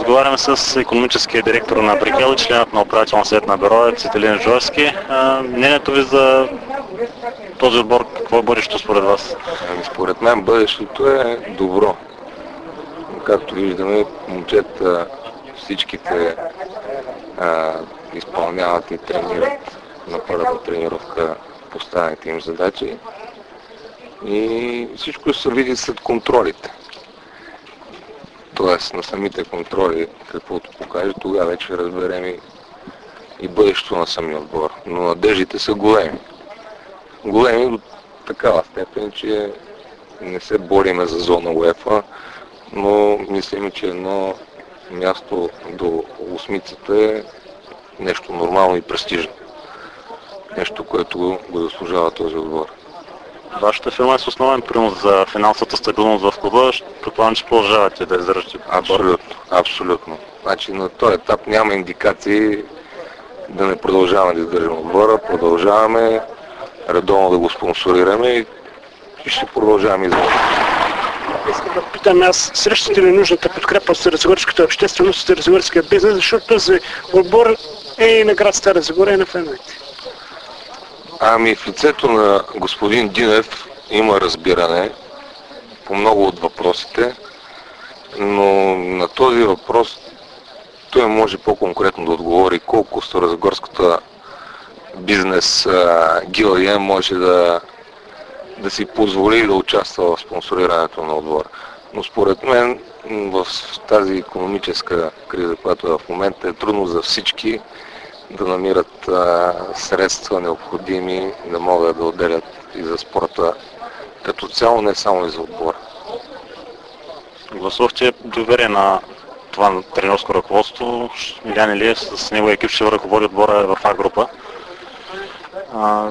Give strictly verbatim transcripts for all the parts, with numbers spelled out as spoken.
Разговаряме с икономическия директор на Брикел и членът на управителния съвет на бюро Цветелин Жойски. Мнението ви за този отбор, какво е бъдещето според вас? Ами, според мен бъдещето е добро. Както виждаме, момчета всичките а, изпълняват и тренират на първата тренировка поставените им задачи. И всичко се види след контролите. Тоест на самите контроли, каквото покаже, тогава вече разберем и, и бъдещето на самия отбор. Но надеждите са големи. Големи до такава степен, че не се бориме за зона УЕФА, но мислим, че едно място до осмицата е нещо нормално и престижно. Нещо, което го заслужава този отбор. Вашата фирма е с основен принос за финансовата стабилност в клуба. Предполагам, че продължавате да издържате. Абсолютно, абсолютно. Значи на този етап няма индикации да не продължаваме да издържаме отбора. Продължаваме редовно да го спонсорираме и ще продължаваме изобщо. Искам да питам аз, срещате ли нужната подкрепа от старозагорската общественост и старозагорския бизнес, защото този отбор е и на град Стара Загора и на феновете? Ами в лицето на господин Динев има разбиране по много от въпросите, но на този въпрос той може по-конкретно да отговори колко старозагорската бизнес а, гилдия може да, да си позволи да участва в спонсорирането на отбора. Но според мен в тази икономическа криза, която е в момента, е трудно за всички да намират а, средства необходими, да могат да отделят и за спорта като цяло, не само и за отбора. Гласувахте доверие на това тренерско ръководство. Илян Илиев с него екип ще ръководи отбора в А група. А,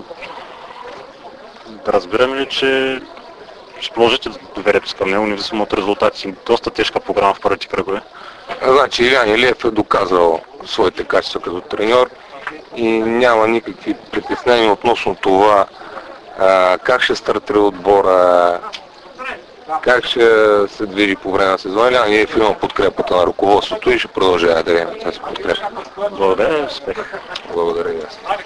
разбираме ли, че ще положите доверието си към него, независимо от резултати? Доста тежка програма в първите кръгове. Значи Илян Илиев е доказал своите качества като треньор и няма никакви притеснения относно това а, как ще стартира отбора, как ще се движи по време на сезона. Илян Илиев има подкрепата на ръководството и ще продължава да има тази подкрепа. Благодаря, успех. Благодаря и аз.